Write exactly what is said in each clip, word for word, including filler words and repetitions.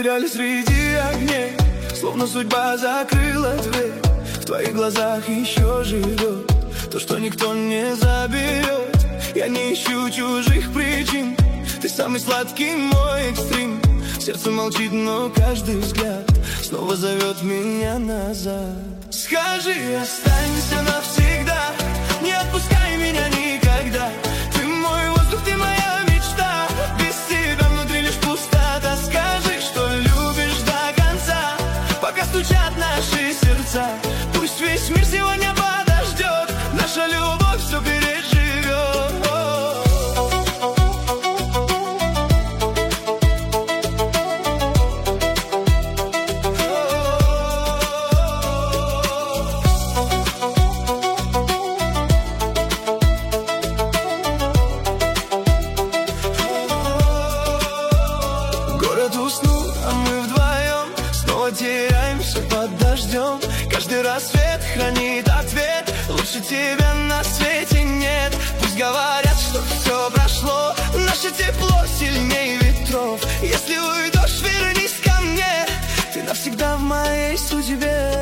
потеряли среди огней, словно судьба закрыла дверь. В твоих глазах еще живет то, что никто не заберет. Я не ищу чужих причин, ты самый сладкий мой экстрим. Сердце молчит, но каждый взгляд снова зовет меня назад. Скажи, останься навсегда, не отпускай меня никогда. Ты мой воздух, ты моя мечта, без тебя внутри лишь пустота. Скажи, что любишь до конца, пока стучат наши сердца. Пусть весь мир сегодня подождет, наша любовь все переживет. Город уснул, а мы вдвоем снова теряемся под дождем. Каждый рассвет хранит ответ, лучше тебя на свете нет. Пусть говорят, что все прошло, наше тепло сильнее ветров. Если уйдешь, вернись ко мне, ты навсегда в моей судьбе.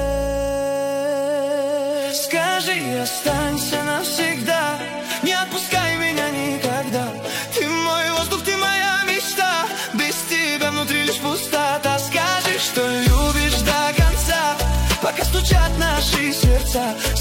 Скажи, останься навсегда, не отпускай меня никогда. Ты мой воздух, ты моя мечта, без тебя внутри лишь пустота. Скажи, что любишь до конца, пока стучат наши сердца.